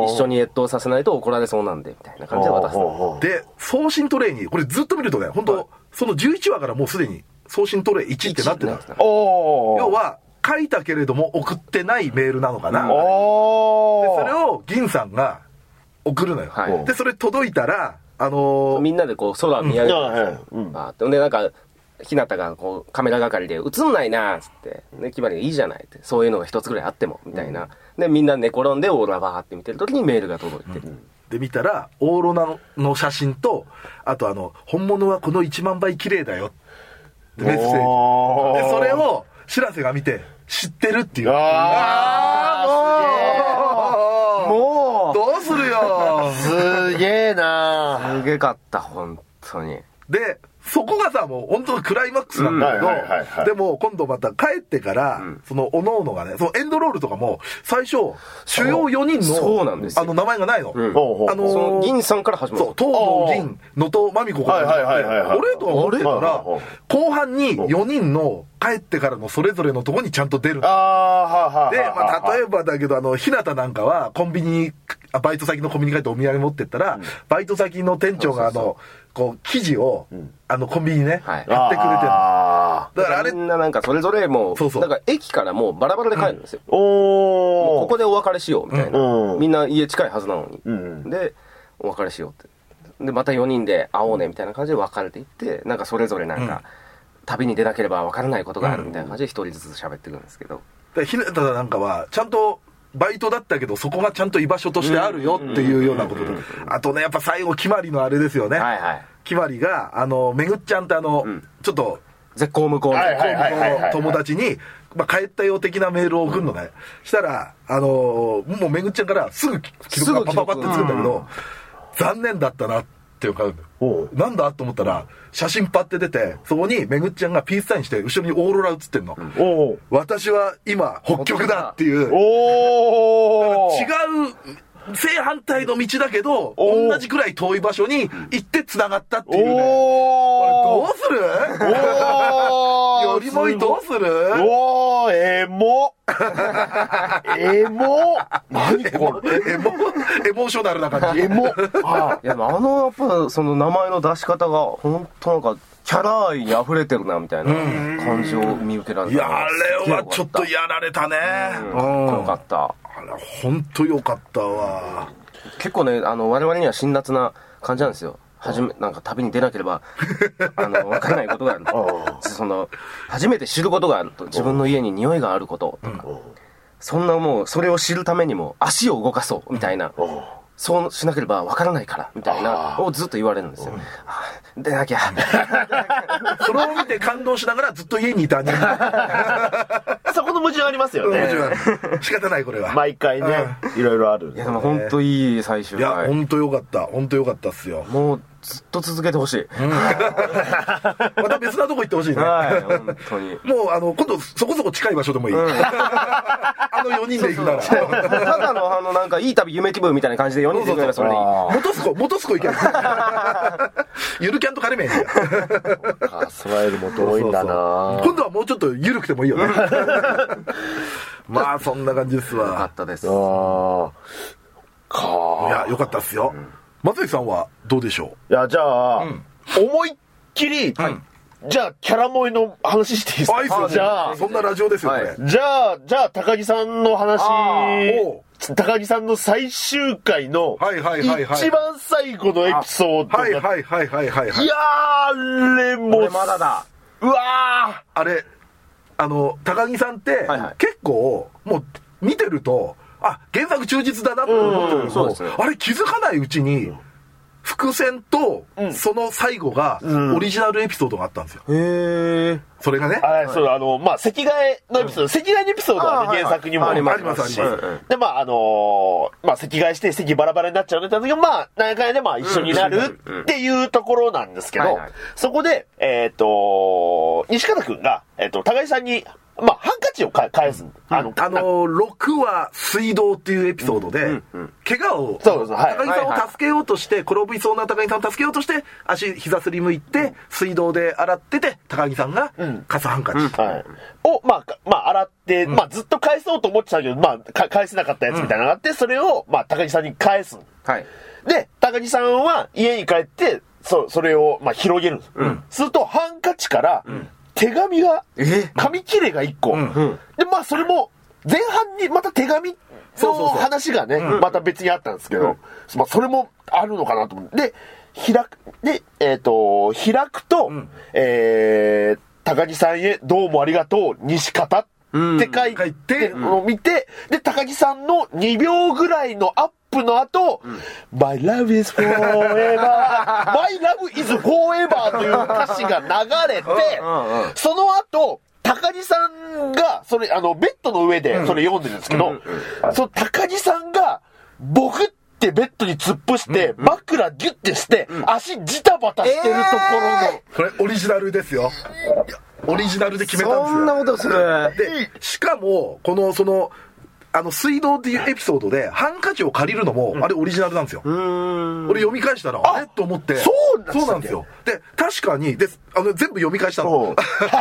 一緒に越冬させないと怒られそうなんでみたいな感じで渡すので、送信トレイにこれずっと見るとね本当、はい、そのじゅういちわからもうすでに送信トレイいちってなってたんですね。要は書いたけれども送ってないメールなのかな、うん、でそれを銀さんが送るのよ、はい、でそれ届いたら、あのー、 みんなでこう空見上げて、うん、バーってでなんか日向がこうカメラ係で映んないなっつってね、決まりがいいじゃないって、そういうのが一つぐらいあってもみたいな、うん、でみんな寝転んでオーロラバーって見てる時にメールが届いて、うん、 で見たらオーロラの写真と、あとあの本物はこのいちまんばい綺麗だよってメッセージで、それをしらせが見て知ってるっていう。ああもうもうどうするよすげえなすげかった本当に。 でそこがさ、もう本当にクライマックスなんだけど、うんはいはいはい、でも今度また帰ってから、うん、その、おのおのがね、そのエンドロールとかも、最初、主要よにんの、 そうなんですよ。 あの、名前がないの。うん、 あのー、その銀さんから始まる。そう、 東堂銀、能登まみこから始まって、俺と思ってたら、後半によにんの、帰ってからのそれぞれのとこにちゃんと出る。あで、まあ、例えばだけど、あの、ひなたなんかは、コンビニ、バイト先のコンビニ帰ってお土産持ってったら、うん、バイト先の店長が、あの、こう、生地を、うん、あの、コンビニね、はい、やってくれてる。だからあれ。みんななんかそれぞれもう、そうそう。だから駅からもうバラバラで帰るんですよ。うん、おここでお別れしよう、みたいな、うん。みんな家近いはずなのに。うん、で、お別れしようって。で、またよにんで会おうね、みたいな感じで別れていって、なんかそれぞれなんか、うん旅に出なければ分からないことがあるみたいな感じで一人ずつ喋ってくるんですけど、 うん、ひなたなんかはちゃんとバイトだったけどそこがちゃんと居場所としてあるよっていうようなことで、あとねやっぱ最後決まりのあれですよね、はいはい、決まりがあのめぐっちゃんってあの、うん、ちょっと絶好向こうの友達に、まあ、帰ったよ的なメールを送るのね、うん、したらあのもうめぐっちゃんからすぐ記録がパパパってつくんだけど、うん、残念だったなっていうかなんだと思ったら写真パッて出てそこにめぐっちゃんがピースサインして後ろにオーロラ写ってんの、うん、私は今北極だっていうお違う正反対の道だけど同じくらい遠い場所に行って繋がったっていうね、これどうするよりもいどうするおーエモエモ何これエモエモーショナルな感じエモあいやあのやっぱその名前の出し方が本当なんかキャラ愛に溢れてるなみたいな感じを見受けられた。 いやあれはちょっとやられたね。 うん、かっこよかった。あれ本当よかったわ。 結構ねあの我々には辛辣な感じなんですよ。はじめなんか旅に出なければあの分からないことがあるその初めて知ることがあると自分の家に匂いがあることとか、そんなもうそれを知るためにも足を動かそうみたいな、そうしなければ分からないからみたいなをずっと言われるんですよ。出なきゃそれを見て感動しながらずっと家にいたねそこの矛盾ありますよね。 仕方ないこれは毎回ねいろいろある。 いやでも本当いい最終回。 いや本当よかった本当よかったっすよ。 もうずっと続けてほしい、うん、また別なとこ行ってほしいね。 はい本当にもうあの今度そこそこ近い場所でもいい、うん、あのよにんで行くならそうそうただのあのなんかいい旅夢気分みたいな感じでよにんで行くならそれでいい。 元栖湖元栖湖行けゆるキャンとカレメンやスライルも遠いんだな。 今度はもうちょっとゆるくてもいいよねまあそんな感じですわ。 よかったです。 あかいやよかったっすよ、うん松崎さんはどうでしょう。いやじゃあ、うん、思いっきり、はい、じゃあキャラ萌えの話していいですか。 あいいっすよ、ね、じゃあそんなラジオですよ、はい、 じゃあじゃあ高木さんの話高木さんの最終回の一番最後のエピソードはいはいはいはいはいはい。 いやあれもまだだうわあれあの高木さんって、はいはい、結構もう見てるとあ原作忠実だなって思ってるけど、ね、あれ気づかないうちに伏線とその最後がオリジナルエピソードがあったんですよ。 へえ。 それがね。 あそうあのまあ席替えのエピソード、うん、席替えのエピソードは、ね、原作にもありますし、でまああのー、まあ席替えして席バラバラになっちゃうねって時もまあ何回でまあ一緒になるっていうところなんですけど、そこでえっ、ー、と西方くんがえっ、ー、と高井さんにまあ、ハンカチを返す。 あの、あの、ろくは水道っていうエピソードで、うんうん、怪我を、そうそう、はい、高木さんを助けようとして、転びそうな高木さんを助けようとして、足、膝すりむいて、水道で洗ってて、高木さんが、貸すハンカチ、うんはい。 を、まあ、まあ、洗って、うん、まあ、ずっと返そうと思ってたけど、まあ、返せなかったやつみたいなのがあって、それを、まあ、高木さんに返す。はい。で、高木さんは家に帰って、そ、それを、まあ、広げるんです。うん。すると、ハンカチから、うん手紙が、紙切れがいっこ、うんうん。で、まあそれも、前半にまた手紙の話がね、そうそうそう、また別にあったんですけど、うん、まあそれもあるのかなと思って。で、開く、で、えっ、ー、と、開くと、うん、えー、高木さんへどうもありがとう、西方って書いてるのを見て、で、高木さんのにびょうぐらいのアップの後、うん、My love is forever My love is forever という歌詞が流れて、その後、高木さんが、それ、あの、ベッドの上でそれ読んでるんですけど、その高木さんが、僕ってベッドに突っ伏して、うん、枕ギュッてして、うん、足ジタバタしてるところの、 えー、これオリジナルですよ。オリジナルで決めたんですよ。 そんなことする。 で、しかも、この、その、あの、水道っていうエピソードで、ハンカチを借りるのも、あれオリジナルなんですよ。うん、俺読み返したら、あれと思って。 そうそうなんですよ。で、確かに、で、あの、全部読み返したの。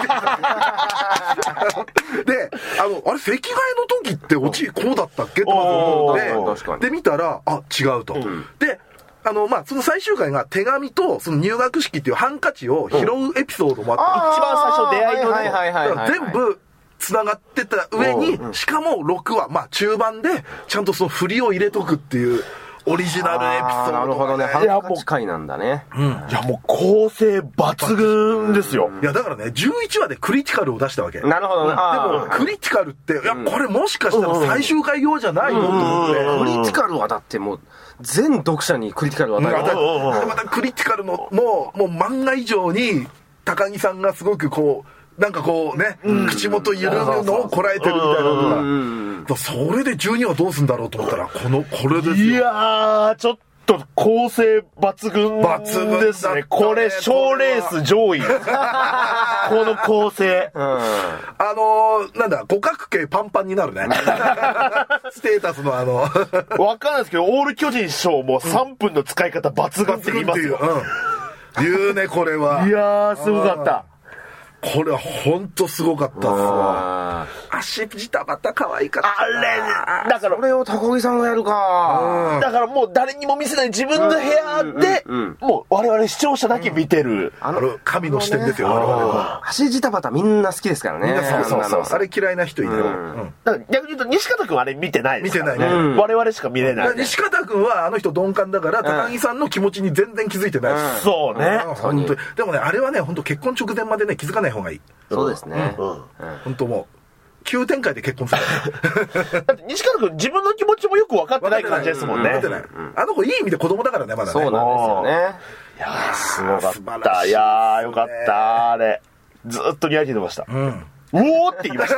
で、あの、あれ、席替えの時ってオチこうだったっけと思って、で、見たら、あ、違うと。うん、で、あの、まあ、その最終回が手紙と、その入学式っていうハンカチを拾うエピソードもあって、 一番最初出会いのね、全部、繋がってた上に、うん、しかもろくわ、まあ中盤で、ちゃんとその振りを入れとくっていう、オリジナルエピソード、ね。 なるほどね。ハンカチ回なんだね。 うん。いやもう構成抜群ですよ。 いやだからね、じゅういちわでクリティカルを出したわけ。 なるほどね。 でも、クリティカルって、いや、これもしかしたら最終回用じゃないのと思って。 クリティカルはだってもう、全読者にクリティカルを与える。またクリティカルの、もう、もう漫画以上に、高木さんがすごくこう、なんかこうね、うん、口元緩むのをこらえてるみたいなのが、それでじゅうにわどうすんだろうと思ったら、この、これですよ。 いやー、ちょっと構成抜群ですね。これ、賞レース上位。この構成。うん、 あのー、なんだ、五角形パンパンになるね。ステータスのあの。 わかんないですけど、オール巨人賞もさんぷんの使い方抜群って言いますよ。 うん、言うね、これは。 いやー、すごかった。 これはほんとすごかったっすわ。足ジタバタ可愛かった。 あれだからそれを高木さんがやるか。 だからもう誰にも見せない自分の部屋で、もう我々視聴者だけ見てる。 あの神の視点ですよ、我々は。 足ジタバタみんな好きですからね。みんなそうそうそう。あれ嫌いな人いない。 だから逆に言うと西方くんあれ見てないですからね。 見てないね。 我々しか見れない。 西方くんはあの人鈍感だから高木さんの気持ちに全然気づいてない。 そうね。 本当に。でもね、あれはね、本当結婚直前までね、気づかない方がいい。 そうですね。 本当もう急展開で結婚する。だって西川君自分の気持ちもよく分かってない感じですもんね。 分かってない。あの子いい意味で子供だからね、まだね。 そうなんですよね。 いやーすごかった。いやーよかったあれ。ずっとリアリティ出ました。うん。うおーって言いました。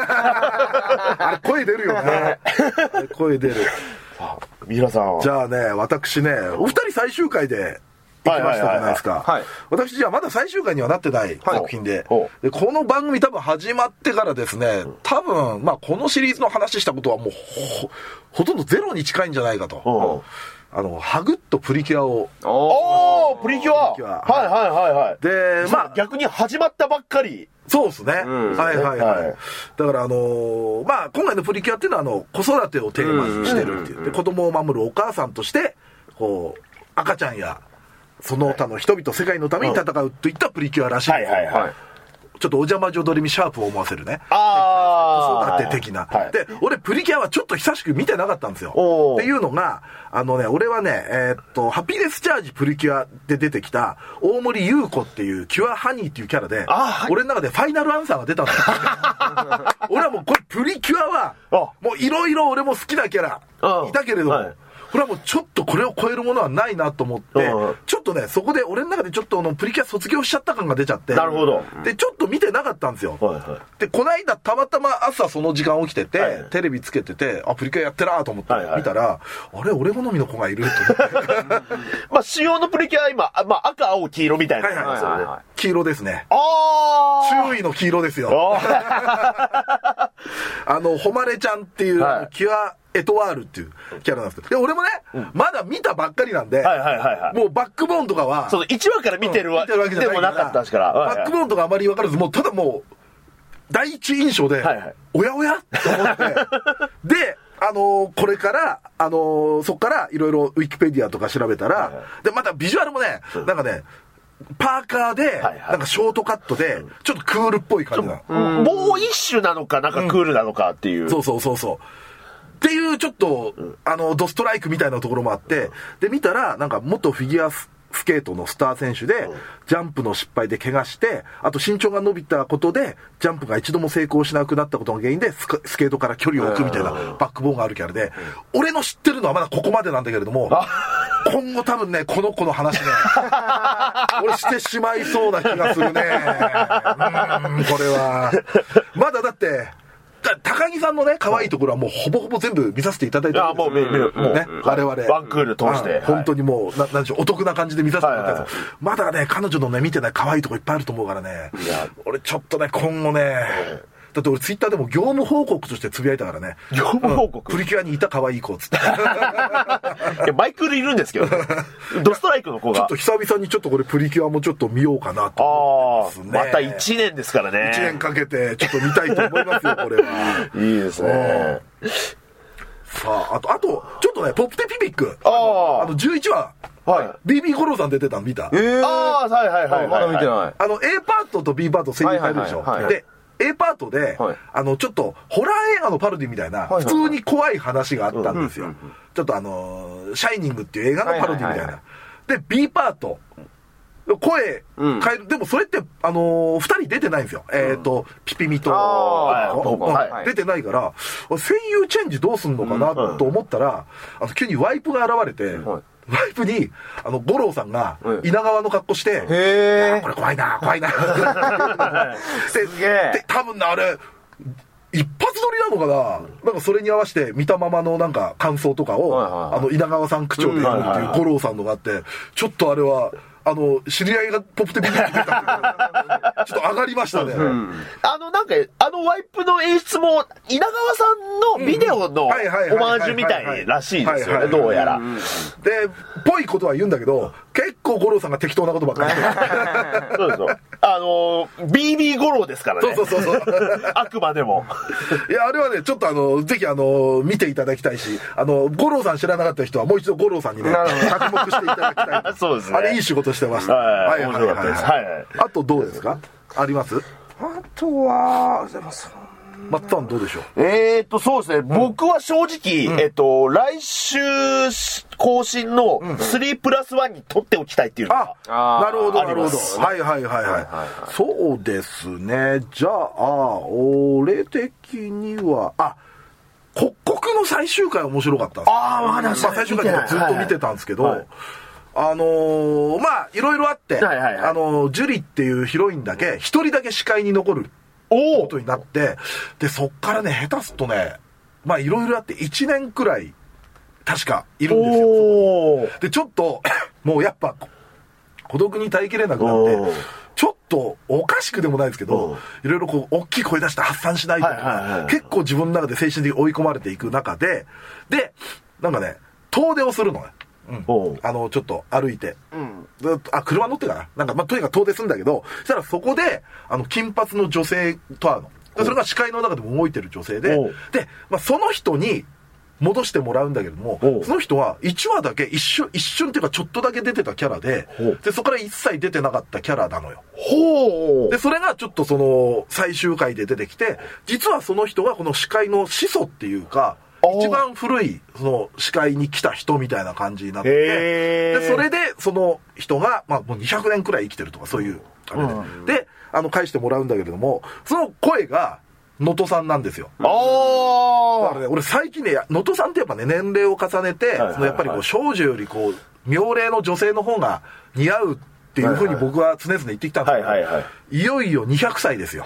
あれ声出るよね。声出る。 さあ三浦さんは。 じゃあね、私ね、お二人最終回で。行きましたじゃないですか。私じゃあまだ最終回にはなってない作品で、はい、でこの番組多分始まってからですね、多分まあこのシリーズの話したことはもう ほ, ほとんどゼロに近いんじゃないかと。あのハグッとプリキュアを。 おープリキュア。はいはいはいはい。 でまあ逆に始まったばっかり。 そうですね、うん、はいはいはい、はい、だからあのー、まあ今回のプリキュアっていうのはあの子育てをテーマにしてるっていう、で子供を守るお母さんとしてこう赤ちゃんやその他の人々世界のために戦うといったプリキュアらしい、はいはいはい、ちょっとお邪魔女ドレミシャープを思わせるね、あ子育て的な、はい、で俺プリキュアはちょっと久しく見てなかったんですよ。っていうのがあのね俺はねえー、っとハピネスチャージプリキュアで出てきた大森優子っていうキュアハニーっていうキャラで、はい、俺の中でファイナルアンサーが出たんだよ。俺はもうこれプリキュアはもういろいろ俺も好きなキャラいたけれども、はい、これはもうちょっとこれを超えるものはないなと思って、ちょっとね、そこで俺の中でちょっとあのプリキュア卒業しちゃった感が出ちゃって、 なるほど。 で、ちょっと見てなかったんですよ。はいはい、で、この間たまたま朝その時間起きてて、はい、テレビつけてて、あ、プリキュアやってなと思って見たら、はいはい、あれ、俺好みの子がいると思って。 まあ、主要のプリキュアは今、まあ、赤、青、黄色みたいな、ね。はいはいはいはい、 黄色ですね。 あー周囲の黄色ですよ。あの、誉れちゃんっていう、はい、キュア、エトワールっていうキャラなんですけど、で俺もね、うん、まだ見たばっかりなんで、はいはいはいはい、もうバックボーンとかは、 そういちわから見てるわ、うん、見てるわけじゃないからでもなかったですから、 バックボーンとかあまり分からず、もうただもう第一印象で、はいはい、おやおやと思ってで、あのー、これからあのー、そこからいろいろウィキペディアとか調べたら、はいはい、でまたビジュアルもね、なんかねパーカーで、はいはい、なんかショートカットで、ちょっとクールっぽい感じなの。もう一種なのか、なんかクールなのかっていう。 うん、そうそうそうそう。っていうちょっと、うん、あの、ドストライクみたいなところもあって、うん、で、見たら、なんか元フィギュアスケートのスター選手で、うん、ジャンプの失敗で怪我して、あと身長が伸びたことで、ジャンプが一度も成功しなくなったことが原因でス、スケートから距離を置くみたいなバックボーンがあるキャラで、うん、俺の知ってるのはまだここまでなんだけれども、今後多分ね、この子の話ね、俺してしまいそうな気がするね。うーん、これは。まだだって、 高木さんのね、可愛いところはもうほぼほぼ全部見させていただいてるんですよ。 あ、もう見る、もうね、我々。 ワンクール通して。 本当にもう、ななんでしょう、お得な感じで見させてもらったんですよ。まだね、彼女のね、見てない可愛いとこいっぱいあると思うからね。いや、俺ちょっとね、今後ね、だって俺ツイッターでも業務報告としてつぶやいたからね。 業務報告、 うん、プリキュアにいた可愛い子っつって。いや、マイクールいるんですけど、ね、ドストライクの子が。 ちょっと久々にちょっとこれプリキュアもちょっと見ようかなと思ってますね。 ああ、またいちねんですからね。 いちねんかけてちょっと見たいと思いますよ、これは。 いいですね。 さあ、あと、あと、ちょっとね、ポップテピピック。 ああの、じゅういちわ。はい。ビービー 五郎さん出てたの見た？ えー、ああ、はいはいはい。 まだ見てない。 あの、A パートと B パート声優変えるでしょ。で、A パートで、はい、あの、ちょっと、ホラー映画のパロディみたいな、普通に怖い話があったんですよ。ちょっとあの、シャイニングっていう映画のパロディみたいな。で、B パート。声変える、うん、でもそれって、あのー、ふたり出てないんですよ。うん、えっ、ー、と、ピピミと、はい、出てないから、声優チェンジどうすんのかなと思ったら、あの急にワイプが現れて、ワイプに、あの、五郎さんが、稲川の格好して、 へーこれ怖いな、怖いな。 すげえ。 で、多分ね、あれ、一発撮りなのかな、なんかそれに合わせて見たままのなんか感想とかを、はいはいはい、あの、稲川さん口調でやるっていう五郎さんのがあって、ちょっとあれは、あの、知り合いがポップテピピック出たってちょっと上がりましたね。うん、 あの、なんか、あのワイプの演出も、稲川さんのビデオのオマージュみたいらしいですよね、どうやら。 で、ぽいことは言うんだけど、結構五郎さんが適当なことばっかり言ってる。 そうですよ。あの、ビービー 五郎ですからね。 そうそうそうそう。 あくまでも。 いや、あれはね、ちょっとあの、ぜひあの、見ていただきたいし、あの、五郎さん知らなかった人はもう一度五郎さんにね、着目していただきたい。 そうですね。 あれいい仕事してました。 はい、面白かったです。はい。 あとどうですか？あります？ あとは、でもそんマッツさんどうでしょう？えーっと、そうですね。うん、僕は正直、うん、えっと、来週更新のスリープラスワンに取っておきたいっていうのが、 うん、あ、なるほど、なるほど。はいはいはいはい。そうですね。じゃあ、俺的には、あ、刻々の最終回面白かったです。 ああ、まだ最終回でずっと見てたんですけど、はいはい、あのー、まあ、いろいろあって、はいはいはい、あのー、ジュリっていうヒロインだけ、一人だけ視界に残ることになって、で、そっからね、下手すとね、まあ、いろいろあっていちねんくらい、確か、いるんですよ。で、ちょっと、もうやっぱ、孤独に耐えきれなくなって、ちょっとおかしくでもないですけど、いろいろこう、大きい声出して発散しないとか、はいはいはい、結構自分の中で精神的に追い込まれていく中で、で、なんかね、遠出をするのね。うん、あの、ちょっと歩いて。うん、あ、車乗ってかななんか、まあ、とにかく遠出するんだけど、そしたらそこで、あの、金髪の女性と会うの。でそれが視界の中でも動いてる女性で、で、まあ、その人に戻してもらうんだけども、その人はいちわだけ、一瞬、一瞬っていうかちょっとだけ出てたキャラで、で、そこから一切出てなかったキャラなのよ。 ほう。 で、それがちょっとその、最終回で出てきて、実はその人がこの視界の始祖っていうか、一番古い、その、視界に来た人みたいな感じになってて、で、それで、その人が、まあ、もうにひゃくねんくらい生きてるとか、そういう、あれで、うん、で、あの、返してもらうんだけれども、その声が、能登さんなんですよ。 ああ。 だからね、俺最近ね、能登さんってやっぱね、年齢を重ねて、はいはいはい、そのやっぱりこう、少女よりこう、妙齢の女性の方が似合うっていうふうに僕は常々言ってきたんですけど、はいはいはい、いよいよにひゃくさいですよ。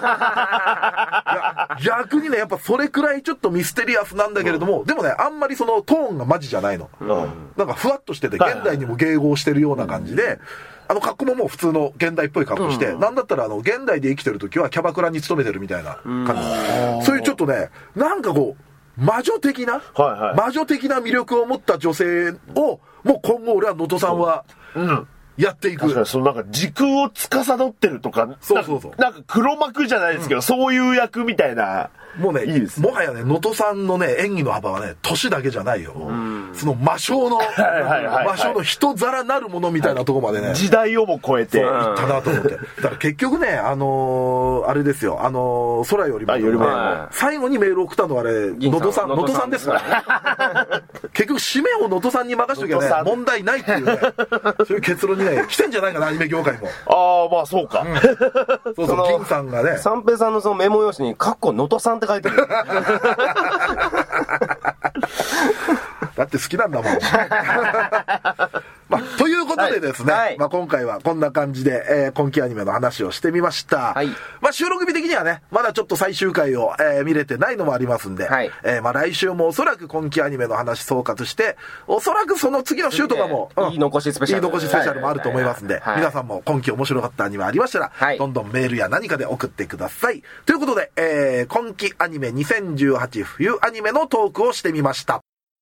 逆にね、やっぱそれくらいちょっとミステリアスなんだけれども、うん、でもね、あんまりそのトーンがマジじゃないの。うん、なんかふわっとしてて、現代にも迎合してるような感じで、はいはい、あの格好ももう普通の現代っぽい格好して、うん、なんだったらあの、現代で生きてる時はキャバクラに勤めてるみたいな感じ。うん、そういうちょっとね、なんかこう、魔女的な、はいはい、魔女的な魅力を持った女性を、もう今後俺は能登さんは、うんうんやっていく。 確かにそのなんか時空を司ってるとか、 そうそうそう。 なんか黒幕じゃないですけど、うん、そういう役みたいな。 もうね、いいです。もはやね、能登さんのね、演技の幅はね、年だけじゃないよ。うん、その魔性の、魔性の人皿なるものみたいなところまでね。 時代をも超えて。 いったなと思って。だから結局ね、あのー、あれですよ、あのー、空よりも、よりも最後にメールを送ったのはあれ、能登さん、能登さんですから。結局、締めを能登さんに任しときゃね、問題ないっていうね、そういう結論にね、来てんじゃないかな、アニメ業界も。 ああ、まあそうか。うん、 そうそう、金さんがね。 三平さんのそのメモ用紙に、かっこ能登さんって書いてる。 だって好きなんだもん。まあ、 ということでですね、 はい、 まあ今回はこんな感じで、えー、今期アニメの話をしてみました。はい、まあ収録日的にはね、まだちょっと最終回を、えー、見れてないのもありますんで、はい、えー、まあ来週もおそらく今期アニメの話総括して、おそらくその次の週とかも、 うん、いい残しスペシャル。 いい残しスペシャルもあると思いますんで、はい、皆さんも今期面白かったアニメありましたら、はい、どんどんメールや何かで送ってください。ということで、えー、今期アニメにせんじゅうはち冬アニメのトークをしてみました。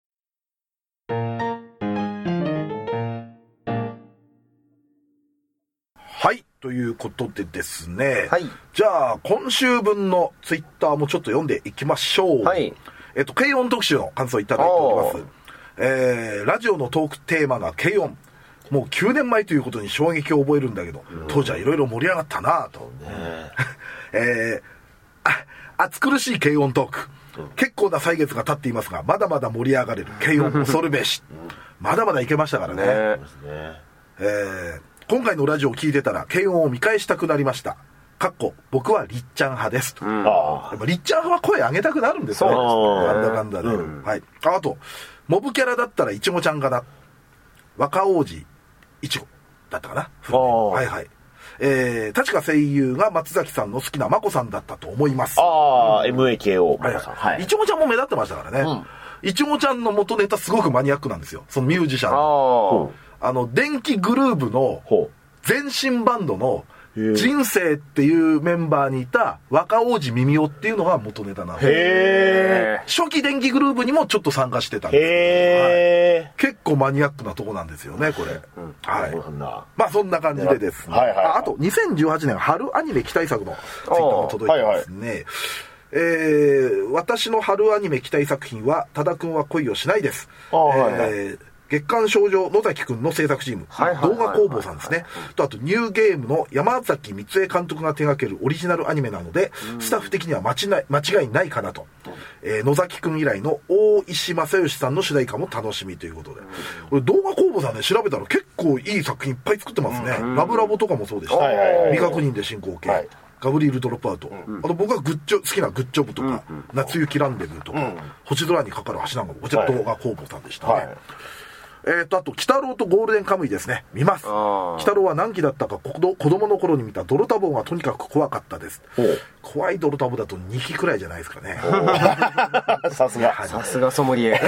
はい。ということでですね。はい。じゃあ、今週分のツイッターもちょっと読んでいきましょう。はい。えっと、軽音特集の感想いただいております。えー、ラジオのトークテーマが軽音。もうきゅうねんまえということに衝撃を覚えるんだけど、当時はいろいろ盛り上がったなぁと。ね、えー、あ、暑苦しい軽音トーク。結構な歳月が経っていますが、まだまだ盛り上がれる軽音恐るべし。まだまだいけましたからね。ねえー今回のラジオを聞いてたら軽音を見返したくなりました。かっこ僕はりっちゃん派です、うん、やっぱりっちゃん派は声上げたくなるんですよね。なんだかんだで、うん、はい。あ, あとモブキャラだったらいちごちゃんかな。若王子いちごだったかな。はいはい。えー、確か声優が松崎さんの好きなまこさんだったと思います。 ああ、エムエーケーオー まこさん。はい。 いちごちゃんも目立ってましたからね。いちごちゃんの元ネタすごくマニアックなんですよ。そのミュージシャンの。ああの、電気グルーヴの前身バンドの人生っていうメンバーにいた若王子耳雄っていうのが元ネタなんです。へー。初期電気グルーヴにもちょっと参加してたんです。へー。はい、結構マニアックなとこなんですよね、これ。うん、はい。まあそんな感じでですね。はいはいはい、あ, あと、にせんじゅうはちねん春アニメ期待作のツイッターも届いてますね。はいはい、えー、私の春アニメ期待作品は、多田くんは恋をしないです。あ、はいはい、えー月刊少女野崎くんの制作チーム、はいはいはいはい、動画工房さんですね。とあとニューゲームの山崎光恵監督が手掛けるオリジナルアニメなので、スタッフ的には間違い、間違いないかなと。えー、野崎くん以来の大石正義さんの主題歌も楽しみということで。これ動画工房さんで調べたら結構いい作品いっぱい作ってますね。ラブラボとかもそうでした。未確認で進行形。はい、ガブリエル・ドロップアウト、うん、あと僕はグッジョ好きなグッジョブとか、うん、夏雪ランデブーとか、うん、星空にかかる橋なんかもこちら動画工房さんでしたね。はいはい、えーと、あと、鬼太郎とゴールデンカムイですね。見ます。鬼太郎は何期だったか、子供の頃に見たドロタボがとにかく怖かったです。怖いドロタボだとにきくらいじゃないですかね。 さすが。 さすがソムリエ。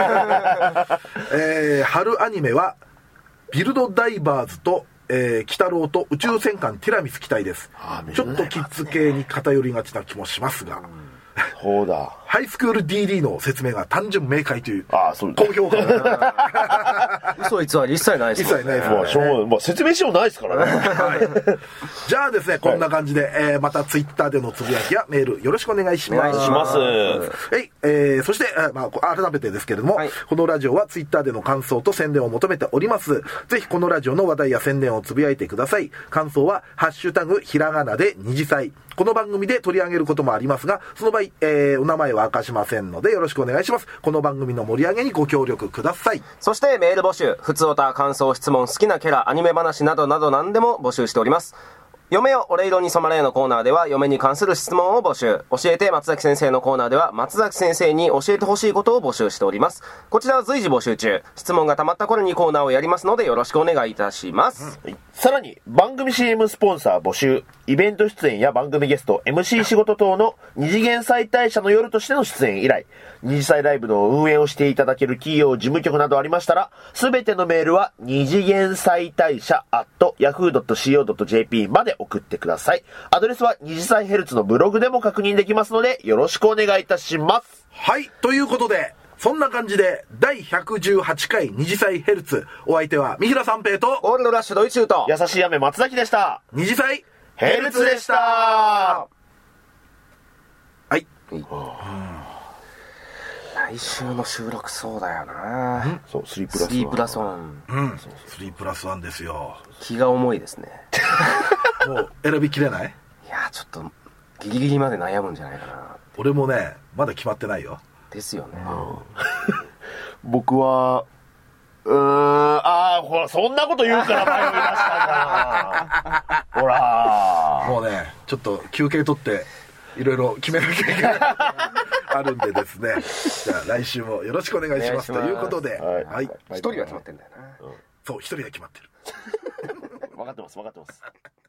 えー、春アニメは、ビルドダイバーズと、えー、鬼太郎と宇宙戦艦ティラミス期待です。ちょっとキッズ系に偏りがちな気もしますが。 そうだ。 ハイスクール ディーディー の説明が単純明快というああそう高評価。 嘘偽り一切ないです、 ね。一切ないです、ね。 もうしょうもう説明しようないですからね。はい。 じゃあですね、こんな感じで、はい、えー、またツイッターでのつぶやきやメールよろしくお願いします。 お願いします。 はい、えー、そして、まあ、改めてですけれども、はい、このラジオはツイッターでの感想と宣伝を求めております。ぜひこのラジオの話題や宣伝をつぶやいてください。感想は、ハッシュタグ、ひらがなで二次祭。この番組で取り上げることもありますが、その場合、えー、お名前は明かしませんのでよろしくお願いします。この番組の盛り上げにご協力ください。 そしてメール募集、ふつおた、感想、質問、好きなキャラ、アニメ話などなど何でも募集しております。嫁よ俺色に染まれのコーナーでは嫁に関する質問を募集。教えて松崎先生のコーナーでは松崎先生に教えてほしいことを募集しております。こちらは随時募集中。質問が溜まった頃にコーナーをやりますのでよろしくお願いいたします。 うん、さらに番組 シーエム スポンサー募集。イベント出演や番組ゲスト、エムシー 仕事等の二次元再退社の夜としての出演以来、二次祭ライブの運営をしていただける企業、事務局などありましたら、すべてのメールは二次元再退社 アットヤフードットシーオードットジェーピー まで送ってください。アドレスは二次祭ヘルツのブログでも確認できますので、よろしくお願いいたします。 はい、ということで、そんな感じで、だいひゃくじゅうはちかい二次祭ヘルツ、お相手は三平三平と、 オールドラッシュドイツーと、 優しい雨松崎でした。 二次祭ヘルツでした。はい。うん、 来週の収録そうだよな。 んそう、スリープラスワン。 スリープラスワン。 うん。スリープラスワンですよ。 気が重いですね。 もう選びきれない？ いや、ちょっと、ギリギリまで悩むんじゃないかな。 俺もね、まだ決まってないよ。 ですよね。 うん、僕は、うーん、ああ、ほら、そんなこと言うから迷いましたな。ほら。 もうね、ちょっと休憩取って、いろいろ決めなきゃいけないあるんでですね。じゃあ来週もよろしくお願いしますということで、 はい。一人は決まってんだよな。うんそう、一人で決まってる。 分かってます、分かってます。